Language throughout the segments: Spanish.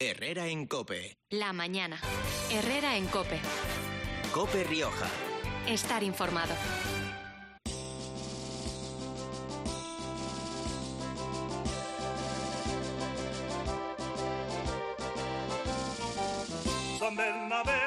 Herrera en COPE. La mañana. Herrera en COPE. COPE Rioja. Estar informado. San Bernabé,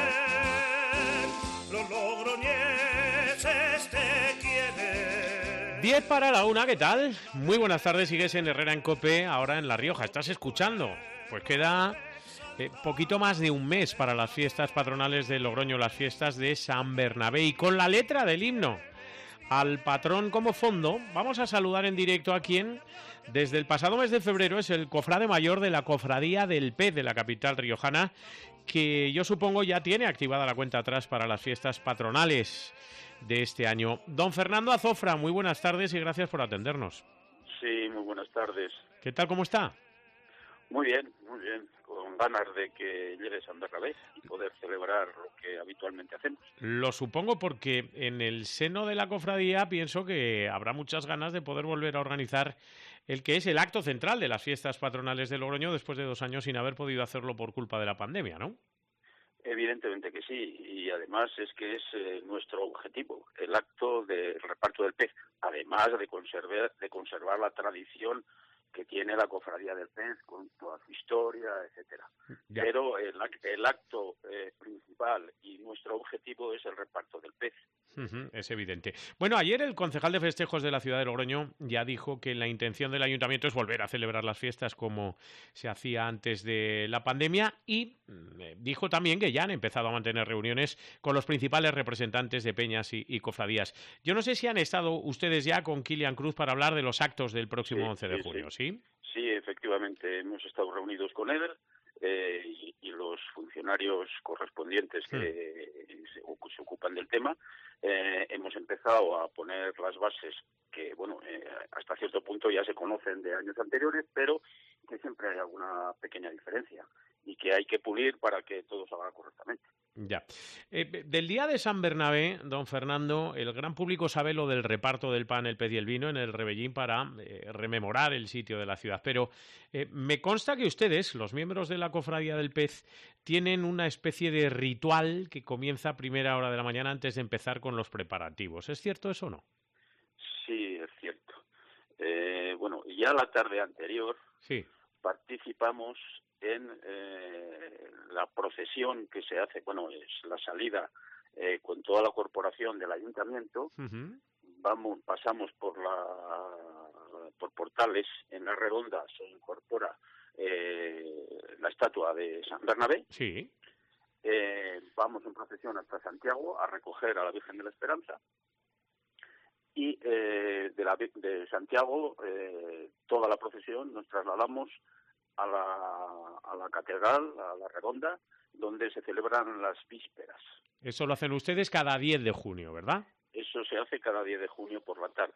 los logroñeses te quieren. 10 para la 1, ¿qué tal? Muy buenas tardes, sigues en Herrera en COPE, ahora en La Rioja. ¿Estás escuchando? Pues queda poquito más de un mes para las fiestas patronales de Logroño, las fiestas de San Bernabé. Y con la letra del himno al patrón como fondo, vamos a saludar en directo a quien desde el pasado mes de febrero es el cofrade mayor de la Cofradía del Pez de la capital riojana, que yo supongo ya tiene activada la cuenta atrás para las fiestas patronales de este año. Don Fernando Azofra, muy buenas tardes y gracias por atendernos. Sí, muy buenas tardes. ¿Qué tal, cómo está? Muy bien, con ganas de que llegue San Bernabé y poder celebrar lo que habitualmente hacemos. Lo supongo porque en el seno de la cofradía pienso que habrá muchas ganas de poder volver a organizar el que es el acto central de las fiestas patronales de Logroño después de 2 años sin haber podido hacerlo por culpa de la pandemia, ¿no? Evidentemente que sí, y además es que es nuestro objetivo, el acto del reparto del pez, además de conservar la tradición que tiene la Cofradía del Pez con toda su historia, etcétera. Ya. Pero el acto principal y nuestro objetivo es el reparto del pez. Es evidente. Bueno, ayer el concejal de festejos de la ciudad de Logroño ya dijo que la intención del ayuntamiento es volver a celebrar las fiestas como se hacía antes de la pandemia y dijo también que ya han empezado a mantener reuniones con los principales representantes de peñas y cofradías. Yo no sé si han estado ustedes ya con Kilian Cruz para hablar de los actos del próximo 11 de junio, ¿sí? Sí, efectivamente, hemos estado reunidos con él y los funcionarios correspondientes que se ocupan del tema. Hemos empezado a poner las bases que, bueno, hasta cierto punto ya se conocen de años anteriores, pero que siempre hay alguna pequeña diferencia y que hay que pulir para que todo salga correctamente. Ya. Del día de San Bernabé, don Fernando, el gran público sabe lo del reparto del pan, el pez y el vino en el Rebellín para rememorar el sitio de la ciudad. Pero me consta que ustedes, los miembros de la Cofradía del Pez, tienen una especie de ritual que comienza a primera hora de la mañana antes de empezar con los preparativos. ¿Es cierto eso o no? Sí, es cierto. Bueno, ya la tarde anterior participamos en la procesión que se hace, bueno, es la salida con toda la corporación del ayuntamiento. Pasamos por Portales, en la redonda se incorpora la estatua de San Bernabé. Sí. Vamos en procesión hasta Santiago a recoger a la Virgen de la Esperanza. Y de Santiago, toda la procesión nos trasladamos a la catedral, a la redonda, donde se celebran las vísperas. Eso lo hacen ustedes cada 10 de junio, ¿verdad? Eso se hace cada 10 de junio por la tarde.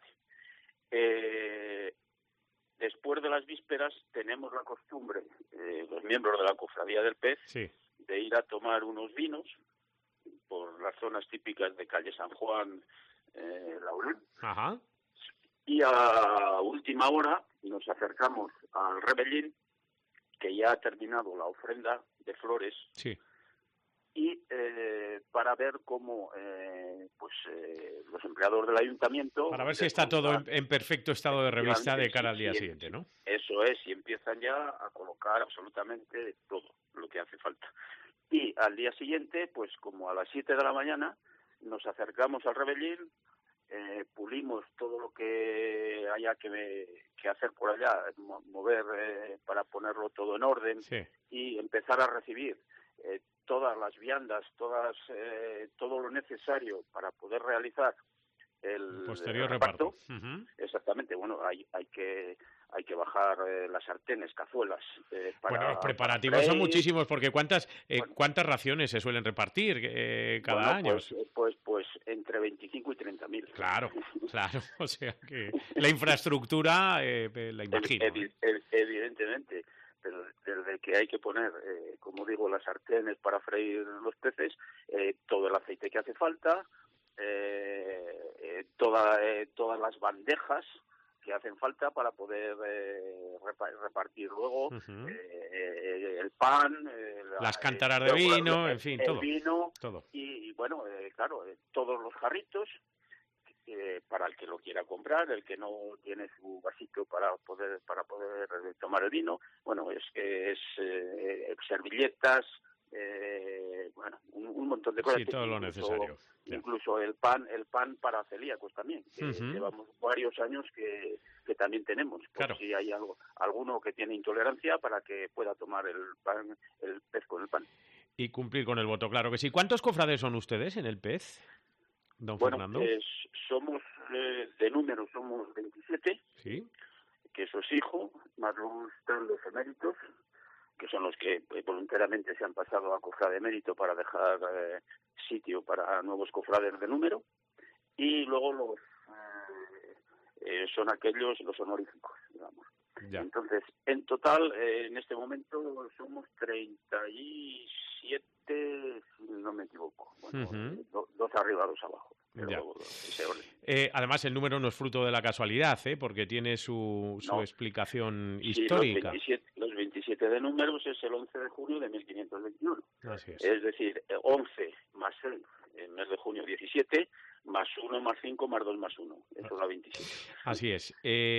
Después de las vísperas tenemos la costumbre, los miembros de la Cofradía del Pez, de ir a tomar unos vinos por las zonas típicas de calle San Juan, Laurel. Ajá. Y a última hora nos acercamos al Rebellín, que ya ha terminado la ofrenda de flores, y para ver cómo los empleados del ayuntamiento... Para ver si está todo en perfecto estado de revista de cara al día siguiente, ¿no? Eso es, y empiezan ya a colocar absolutamente todo lo que hace falta. Y al día siguiente, pues como a las 7 de la mañana, nos acercamos al Rebellín, pulimos todo lo que haya que hacer por allá, mover para ponerlo todo en orden y empezar a recibir todas las viandas, todo lo necesario para poder realizar el posterior reparto. Exactamente, bueno, hay que bajar las sartenes, cazuelas. Bueno, los preparativos son muchísimos, porque ¿cuántas raciones se suelen repartir cada año? Pues entre 25 y 30.000. Claro, o sea que la infraestructura la imagino. Evidentemente, pero desde que hay que poner, como digo, las sartenes para freír los peces, todo el aceite que hace falta, todas las bandejas que hacen falta para poder repartir luego el pan, las cántaras de vino, en fin, el vino, todo. Y bueno, claro, todos los jarritos, para el que lo quiera comprar, el que no tiene su vasito para poder tomar el vino, bueno, es servilletas, bueno, un montón de cosas. Sí, todo lo necesario. Incluso el pan para celíacos también, que llevamos varios años que también tenemos, por si hay alguno que tiene intolerancia, para que pueda tomar el pez con el pan. Y cumplir con el voto, claro que sí. ¿Cuántos cofrades son ustedes en el pez, don Fernando? Somos, de número, somos 27, ¿sí? Que eso es hijo, más luego están los eméritos, que son los que voluntariamente se han pasado a cofrade de mérito para dejar sitio para nuevos cofrades de número, y luego los son aquellos, los honoríficos, digamos. Ya. Entonces, en total, en este momento somos 37, si no me equivoco. Bueno, dos arriba, dos abajo. Además, el número no es fruto de la casualidad, porque tiene su explicación histórica. Los 27 de números es el 11 de junio de 1521. Así es. Es decir, 11 más 6 en mes de junio 17, más 1 más 5 más 2 más 1. Eso da 27. Así es.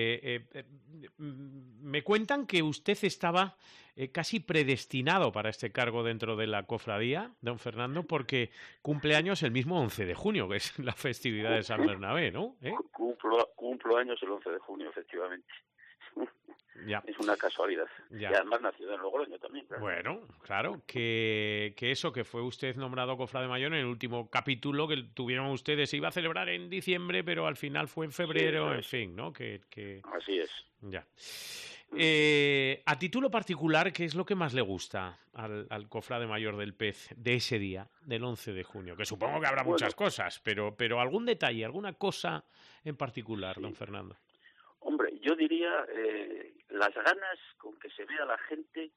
Me cuentan que usted estaba casi predestinado para este cargo dentro de la cofradía, don Fernando, porque cumple años el mismo 11 de junio, que es la festividad de San Bernabé, ¿no? Cumplo años el 11 de junio, efectivamente. Ya. Es una casualidad. Ya. Y además nacido en Logroño también. Claro. Bueno, claro, que eso, que fue usted nombrado cofrade mayor en el último capítulo que tuvieron ustedes, se iba a celebrar en diciembre, pero al final fue en febrero, en fin, ¿no? Así es. Ya. A título particular, ¿qué es lo que más le gusta al cofrade mayor del pez de ese día, del 11 de junio? Que supongo que habrá muchas cosas, pero algún detalle, alguna cosa en particular, don Fernando. Hombre, yo diría las ganas con que se vea la gente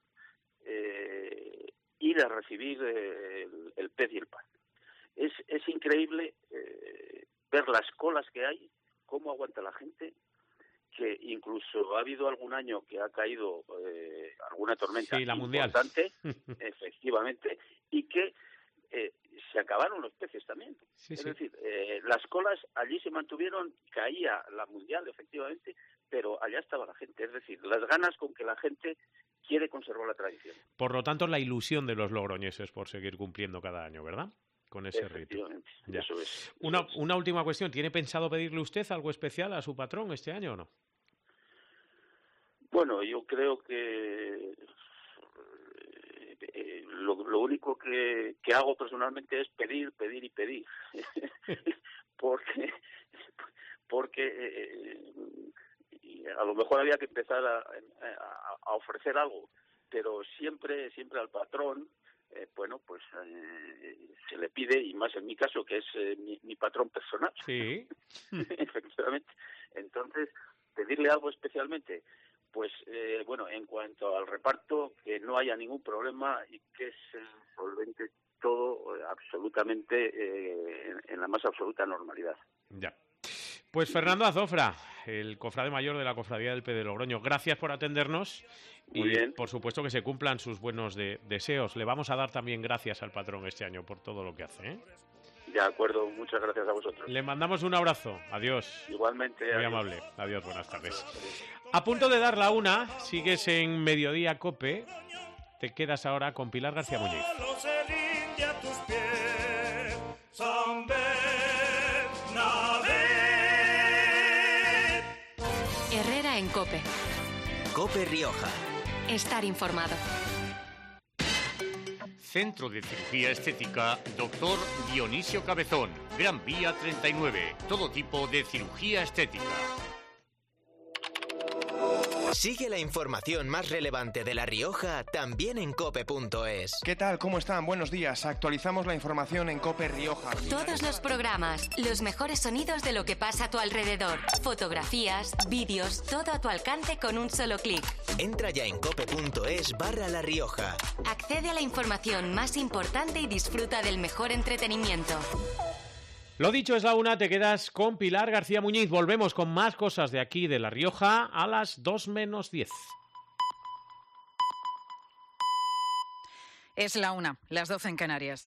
ir a recibir el pez y el pan. Es increíble ver las colas que hay, cómo aguanta la gente, que incluso ha habido algún año que ha caído alguna tormenta importante, efectivamente, y que se acabaron los peces también. Es decir, las colas allí se mantuvieron, caía la mundial, efectivamente, pero allá estaba la gente. Es decir, las ganas con que la gente quiere conservar la tradición. Por lo tanto, la ilusión de los logroñeses por seguir cumpliendo cada año, ¿verdad? Con ese rito. Ya. Eso es. Una última cuestión. ¿Tiene pensado pedirle usted algo especial a su patrón este año o no? Bueno, yo creo que lo único que hago personalmente es pedir y pedir. porque a lo mejor había que empezar a ofrecer algo, pero siempre al patrón, se le pide, y más en mi caso, que es mi patrón personal. Sí. Efectivamente. Entonces, pedirle algo especialmente, en cuanto al reparto, que no haya ningún problema y que se solvente todo absolutamente en la más absoluta normalidad. Ya. Pues Fernando Azofra, el cofrade mayor de la Cofradía del Pez de Logroño, gracias por atendernos. Muy bien. Por supuesto que se cumplan sus buenos deseos. Le vamos a dar también gracias al patrón este año por todo lo que hace, De acuerdo, muchas gracias a vosotros. Le mandamos un abrazo. Adiós. Igualmente. Muy adiós. amable. Adiós, buenas tardes. A punto de dar la una, sigues en Mediodía Cope. Te quedas ahora con Pilar García Muñiz. Herrera en Cope. Cope Rioja. Estar informado. Centro de Cirugía Estética, Dr. Dionisio Cabezón, Gran Vía 39. Todo tipo de cirugía estética. Sigue la información más relevante de La Rioja también en cope.es. ¿Qué tal? ¿Cómo están? Buenos días. Actualizamos la información en Cope Rioja. Todos los programas, los mejores sonidos de lo que pasa a tu alrededor. Fotografías, vídeos, todo a tu alcance con un solo clic. Entra ya en cope.es/La Rioja. Accede a la información más importante y disfruta del mejor entretenimiento. Lo dicho, es la 1, te quedas con Pilar García Muñiz. Volvemos con más cosas de aquí, de La Rioja, a las 2 menos 10. Es la 1, las 12 en Canarias.